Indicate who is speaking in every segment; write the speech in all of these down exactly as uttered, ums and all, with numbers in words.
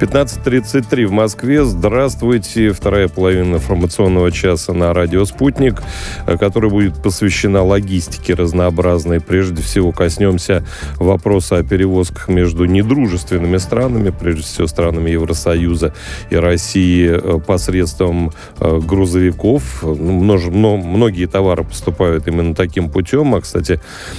Speaker 1: пятнадцать тридцать три в Москве. Здравствуйте. Вторая половина информационного часа на радио «Спутник», которая будет посвящена логистике разнообразной. Прежде всего коснемся вопроса о перевозках между недружественными странами, прежде всего странами Евросоюза и России, посредством грузовиков. Множ, многие товары поступают именно таким путем. А, кстати,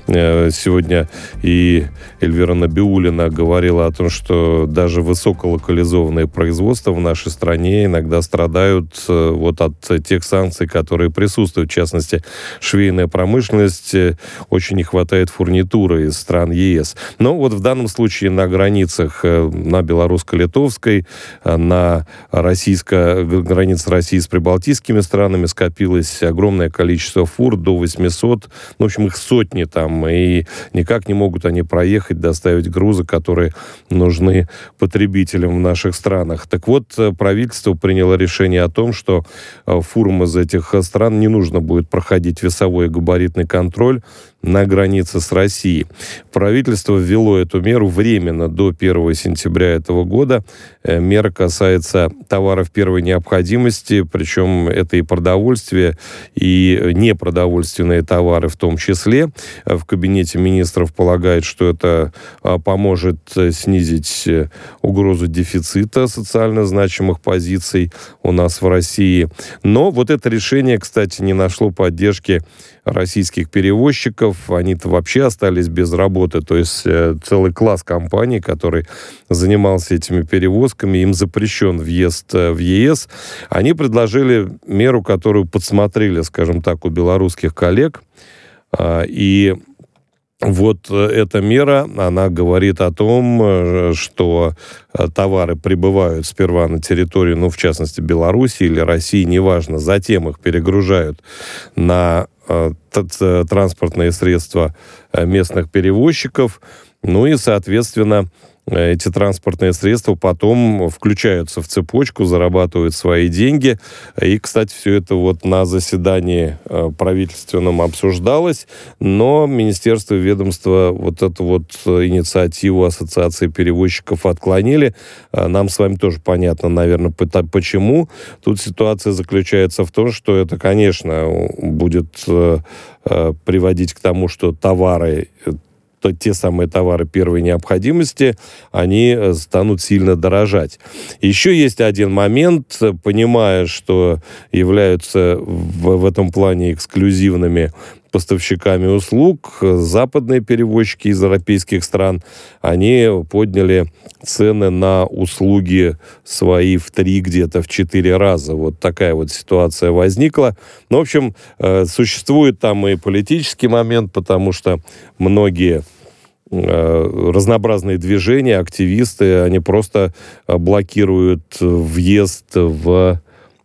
Speaker 1: сегодня и Эльвира Набиуллина говорила о том, что даже высоколокализованные производства в нашей стране иногда страдают вот от тех санкций, которые присутствуют. В частности, швейная промышленность, очень не хватает фурнитуры из стран ЕС. Но вот в данном случае на границах, на белорусско-литовской, на российско, границе России с прибалтийскими странами скопилось огромное количество фур, до восьмисот. Ну, в общем, их сотни там, и никак не могут они проехать, доставить грузы, которые нужны потребителям в наших странах. Так вот, правительство приняло решение о том, что фурам из этих стран не нужно будет проходить весовой и габаритный контроль на границе с Россией. Правительство ввело эту меру временно до первого сентября этого года. Мера касается товаров первой необходимости, причем это и продовольствие, и непродовольственные товары в том числе. В Кабинете министров полагают, что это поможет снизить угрозу дефицита социально значимых позиций у нас в России. Но вот это решение, кстати, не нашло поддержки российских перевозчиков. Они-то вообще остались без работы. То есть э, целый класс компаний, который занимался этими перевозками, им запрещен въезд э, в ЕС. Они предложили меру, которую подсмотрели, скажем так, у белорусских коллег. Э, и вот эта мера, она говорит о том, что товары прибывают сперва на территорию, ну, в частности, Беларуси или России, неважно, затем их перегружают на транспортные средства местных перевозчиков, ну и, соответственно, эти транспортные средства потом включаются в цепочку, зарабатывают свои деньги. И, кстати, все это вот на заседании правительственном обсуждалось, но министерство и ведомство вот эту вот инициативу Ассоциации перевозчиков отклонили. Нам с вами тоже понятно, наверное, почему. Тут ситуация заключается в том, что это, конечно, будет приводить к тому, что товары, то те самые товары первой необходимости, они станут сильно дорожать. Еще есть один момент, понимая, что являются в, в этом плане эксклюзивными поставщиками услуг, западные перевозчики из европейских стран, они подняли цены на услуги свои в три, где-то в четыре раза. Вот такая вот ситуация возникла. Ну, в общем, существует там и политический момент, потому что многие разнообразные движения, активисты, они просто блокируют въезд в,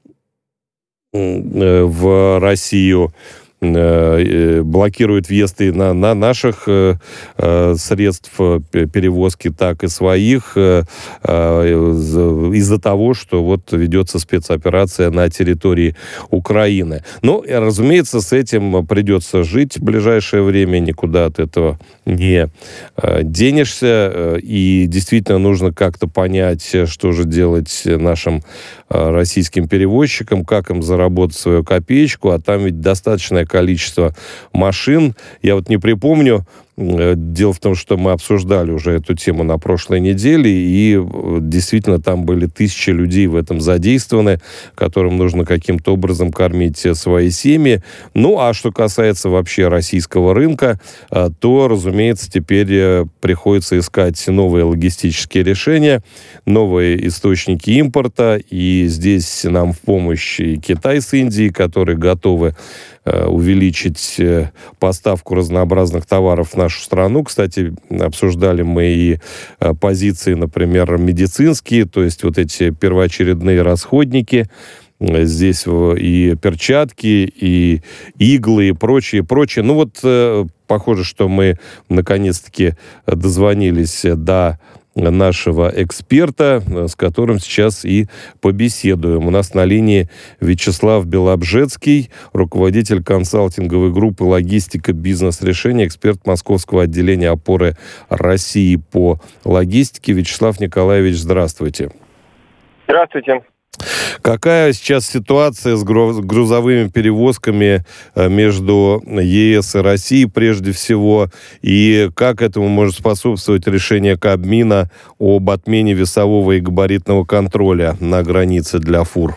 Speaker 1: в Россию, блокирует въезд и на, на наших э, средств перевозки, так и своих, э, из-за того, что вот ведется спецоперация на территории Украины. Ну, разумеется, с этим придется жить в ближайшее время, никуда от этого не э, денешься, и действительно нужно как-то понять, что же делать нашим э, российским перевозчикам, как им заработать свою копеечку, а там ведь достаточное количество машин. Я вот не припомню. Дело в том, что мы обсуждали уже эту тему на прошлой неделе, и действительно там были тысячи людей в этом задействованы, которым нужно каким-то образом кормить свои семьи. Ну, а что касается вообще российского рынка, то, разумеется, теперь приходится искать новые логистические решения, новые источники импорта, и здесь нам в помощь и Китай с Индией, которые готовы увеличить поставку разнообразных товаров в нашу страну. Кстати, обсуждали мы и позиции, например, медицинские, то есть вот эти первоочередные расходники. Здесь и перчатки, и иглы, и прочее, прочее. Ну вот, похоже, что мы наконец-таки дозвонились до нашего эксперта, с которым сейчас и побеседуем. У нас на линии Вячеслав Белобжецкий, руководитель консалтинговой группы «Логистика. Бизнес-решения», эксперт Московского отделения опоры России по логистике. Вячеслав Николаевич, здравствуйте.
Speaker 2: Здравствуйте.
Speaker 1: Какая сейчас ситуация с грузовыми перевозками между ЕС и Россией прежде всего, и как этому может способствовать решение Кабмина об отмене весового и габаритного контроля на границе для фур?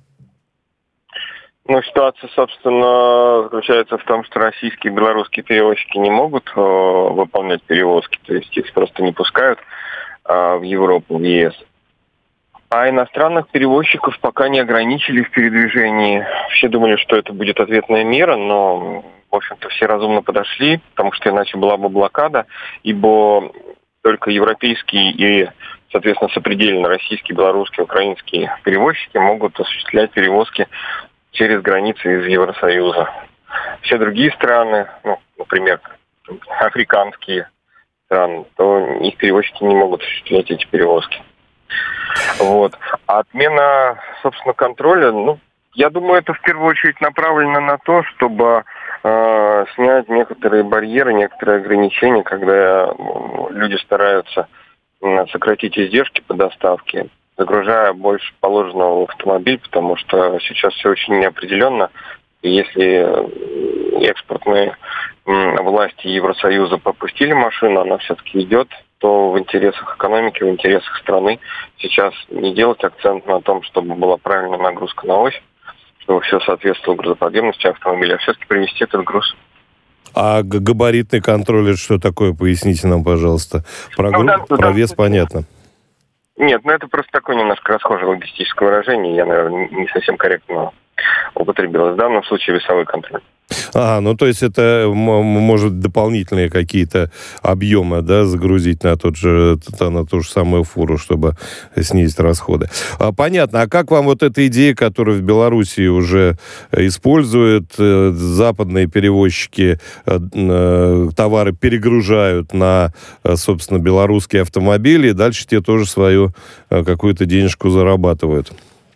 Speaker 2: Ну, ситуация, собственно, заключается в том, что российские и белорусские перевозчики не могут э, выполнять перевозки, то есть их просто не пускают э, в Европу, в ЕС. А иностранных перевозчиков пока не ограничили в передвижении. Все думали, что это будет ответная мера, но, в общем-то, все разумно подошли, потому что иначе была бы блокада, ибо только европейские и, соответственно, сопредельно российские, белорусские, украинские перевозчики могут осуществлять перевозки через границы из Евросоюза. Все другие страны, ну, например, африканские страны, то их перевозчики не могут осуществлять эти перевозки. Вот. А отмена, собственно, контроля, ну, я думаю, это в первую очередь направлено на то, чтобы э, снять некоторые барьеры, некоторые ограничения, когда люди стараются э, сократить издержки по доставке, загружая больше положенного в автомобиль, потому что сейчас все очень неопределенно. И если экспортные э, власти Евросоюза попустили машину, она все-таки идет, то в интересах экономики, в интересах страны сейчас не делать акцент на том, чтобы была правильная нагрузка на ось, чтобы все соответствовало грузоподъемности автомобиля, а все-таки привезти этот груз.
Speaker 1: А габаритный контроль, это что такое? Поясните нам, пожалуйста. Про,
Speaker 2: ну,
Speaker 1: гру...
Speaker 2: да,
Speaker 1: Про
Speaker 2: да,
Speaker 1: вес
Speaker 2: да.
Speaker 1: понятно.
Speaker 2: Нет, ну это просто такое немножко расхожее логистическое выражение. Я, наверное, не совсем корректно употребил. В данном случае весовой контроль.
Speaker 1: А, ну то есть это может дополнительные какие-то объемы, да, загрузить на, тот же, на ту же самую фуру, чтобы снизить расходы. А, понятно. А как вам вот эта идея, которую в Белоруссии уже используют, западные перевозчики товары перегружают на, собственно, белорусские автомобили, и дальше те тоже свою какую-то денежку зарабатывают?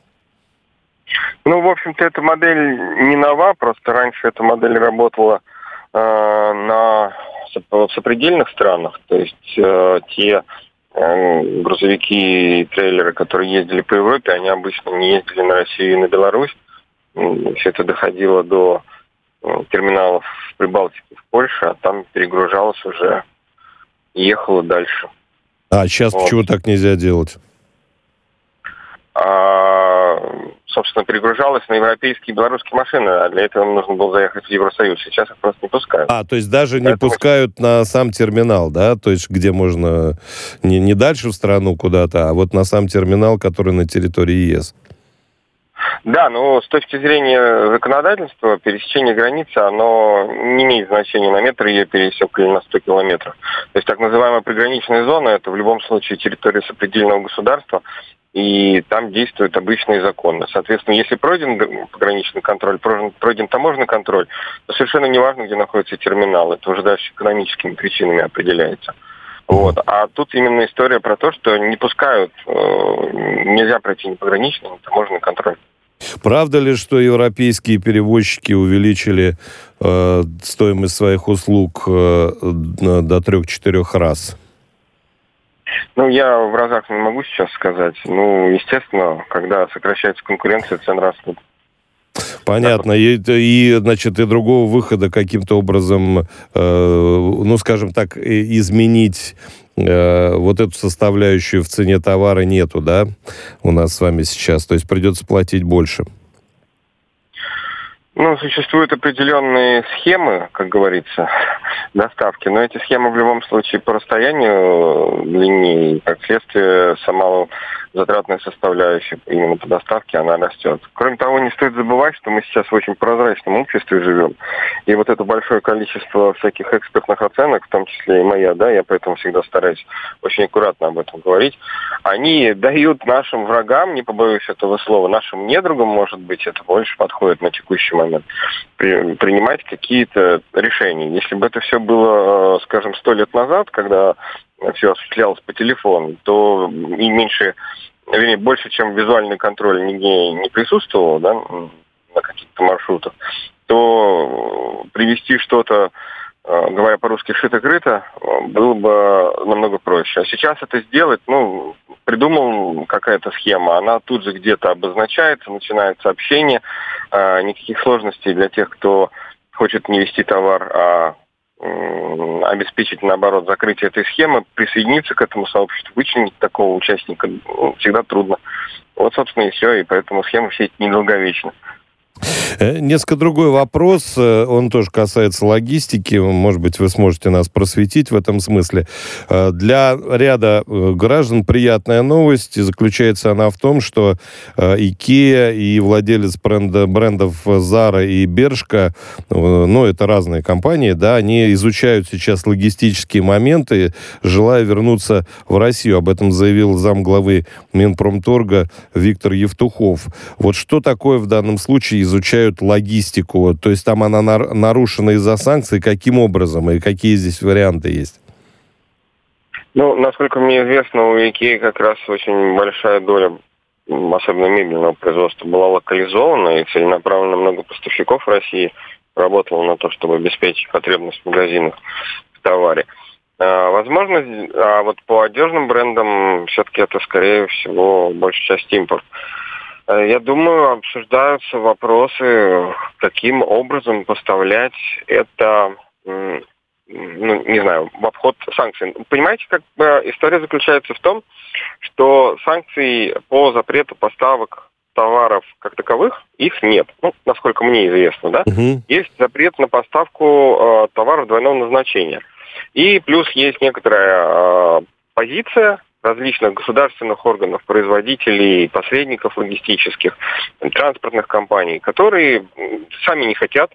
Speaker 2: Ну, в общем-то, эта модель не нова, просто раньше эта модель работала э, на в сопредельных странах, то есть э, те э, грузовики и трейлеры, которые ездили по Европе, они обычно не ездили на Россию и на Беларусь. Все это доходило до э, терминалов в Прибалтике, в Польше, а там перегружалось уже и ехало дальше.
Speaker 1: А сейчас вот. Почему так нельзя делать?
Speaker 2: А, собственно, перегружалась на европейские и белорусские машины, а для этого нужно было заехать в Евросоюз. Сейчас их просто не пускают.
Speaker 1: А, то есть даже не
Speaker 2: Поэтому...
Speaker 1: пускают на сам терминал, да? То есть где можно не, не дальше в страну куда-то, а вот на сам терминал, который на территории ЕС.
Speaker 2: Да, но с точки зрения законодательства, пересечение границы, оно не имеет значения, на метр ее пересек или на сто километров. То есть так называемая приграничная зона, это в любом случае территория сопредельного государства, и там действуют обычные законы. Соответственно, если пройден пограничный контроль, пройден, пройден таможенный контроль, то совершенно неважно, где находится терминал. Это уже дальше экономическими причинами определяется. Вот. А тут именно история про то, что не пускают, э, нельзя пройти ни пограничный, ни таможенный контроль.
Speaker 1: Правда ли, что европейские перевозчики увеличили э, стоимость своих услуг э, до трех-четырех раз?
Speaker 2: Ну, я в разах не могу сейчас сказать. Ну, естественно, когда сокращается конкуренция, цены растут.
Speaker 1: Понятно. И, и, значит, и другого выхода каким-то образом, э, ну, скажем так, изменить э, вот эту составляющую в цене товара нету, да, у нас с вами сейчас. То есть придется платить больше.
Speaker 2: Ну, существуют определенные схемы, как говорится, доставки, но эти схемы в любом случае по расстоянию длиннее, как следствие, сама затратная составляющая именно по доставке, она растет. Кроме того, не стоит забывать, что мы сейчас в очень прозрачном обществе живем, и вот это большое количество всяких экспертных оценок, в том числе и моя, да, я поэтому всегда стараюсь очень аккуратно об этом говорить, они дают нашим врагам, не побоюсь этого слова, нашим недругам, может быть, это больше подходит на текущий момент, при, принимать какие-то решения. Если бы это все было, скажем, сто лет назад, когда все осуществлялось по телефону, то и меньше, вернее, больше, чем визуальный контроль нигде не присутствовал, да, на каких-то маршрутах, то привести что-то, говоря по-русски, шито-крыто, было бы намного проще. А сейчас это сделать, ну, придумал какая-то схема, она тут же где-то обозначается, начинается общение, никаких сложностей для тех, кто хочет не вести товар, а обеспечить, наоборот, закрытие этой схемы, присоединиться к этому сообществу, вычленить такого участника, ну, всегда трудно. Вот, собственно, и все, и поэтому схема все эти недолговечна.
Speaker 1: Несколько другой вопрос, он тоже касается логистики, может быть, вы сможете нас просветить в этом смысле. Для ряда граждан приятная новость, и заключается она в том, что IKEA и владелец бренда, брендов Zara и Bershka, ну, это разные компании, да, они изучают сейчас логистические моменты, желая вернуться в Россию. Об этом заявил замглавы Минпромторга Виктор Евтухов. Вот что такое в данном случае изучают логистику? То есть там она нарушена из-за санкций? Каким образом? И какие здесь варианты есть?
Speaker 2: Ну, насколько мне известно, у IKEA как раз очень большая доля, особенно мебельного производства, была локализована, и целенаправленно много поставщиков в России работало на то, чтобы обеспечить потребность магазинов в товаре. А, возможно, а вот по одежным брендам все-таки это, скорее всего, большая часть импорт. Я думаю, обсуждаются вопросы, каким образом поставлять это, ну, не знаю, в обход санкций. Понимаете, как бы история заключается в том, что санкций по запрету поставок товаров как таковых, их нет. Ну, насколько мне известно, да? Uh-huh. Есть запрет на поставку э, товаров двойного назначения. И плюс есть некоторая э, позиция различных государственных органов, производителей, посредников логистических, транспортных компаний, которые сами не хотят,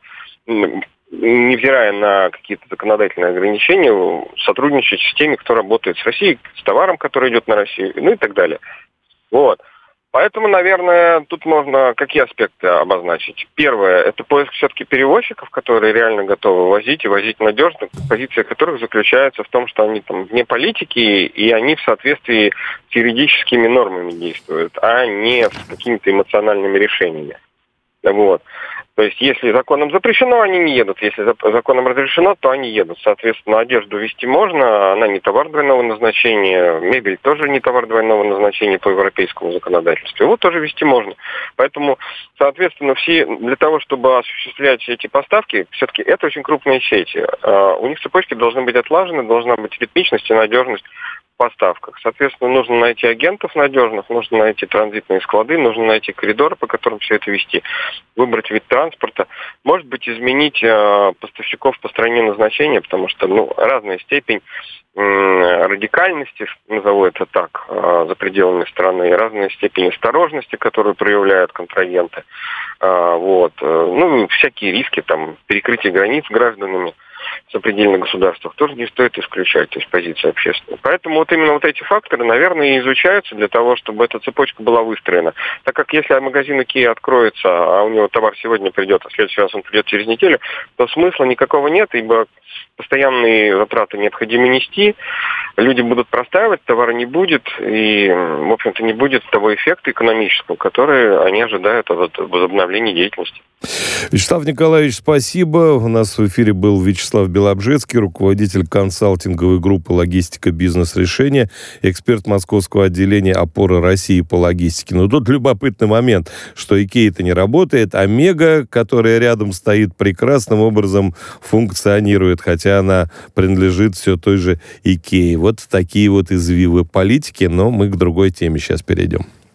Speaker 2: невзирая на какие-то законодательные ограничения, сотрудничать с теми, кто работает с Россией, с товаром, который идет на Россию, ну и так далее. Вот. Поэтому, наверное, тут можно какие аспекты обозначить. Первое, это поиск все-таки перевозчиков, которые реально готовы возить и возить надежно, позиция которых заключается в том, что они там вне политики, и они в соответствии с юридическими нормами действуют, а не с какими-то эмоциональными решениями. Вот. То есть, если законом запрещено, они не едут. Если законом разрешено, то они едут. Соответственно, одежду везти можно, она не товар двойного назначения, мебель тоже не товар двойного назначения по европейскому законодательству. Его тоже везти можно. Поэтому, соответственно, все для того, чтобы осуществлять эти поставки, все-таки это очень крупные сети. У них цепочки должны быть отлажены, должна быть ритмичность и надежность в поставках. Соответственно, нужно найти агентов надежных, нужно найти транзитные склады, нужно найти коридоры, по которым все это везти, выбрать вид транспорта, может быть, изменить э, поставщиков по стране назначения, потому что, ну, разная степень э, радикальности, назову это так, э, за пределами страны, разная степень осторожности, которую проявляют контрагенты, э, вот, э, ну, всякие риски, там, перекрытие границ гражданами в сопредельных государствах тоже не стоит исключать, то есть позиция общественная. Поэтому вот именно вот эти факторы, наверное, и изучаются для того, чтобы эта цепочка была выстроена. Так как если магазин IKEA откроется, а у него товар сегодня придет, а в следующий раз он придет через неделю, то смысла никакого нет, ибо постоянные затраты необходимо нести, люди будут простаивать, товара не будет, и, в общем-то, не будет того эффекта экономического, который они ожидают от возобновления деятельности.
Speaker 1: Вячеслав Николаевич, спасибо. У нас в эфире был Вячеслав Белобжецкий, руководитель консалтинговой группы «Логистика. Бизнес-решения», эксперт московского отделения «Опора России» по логистике. Но тут любопытный момент, что IKEA-то не работает, а Мега, которая рядом стоит, прекрасным образом функционирует, хотя она принадлежит все той же IKEA. Вот такие вот извивы политики, но мы к другой теме сейчас перейдем.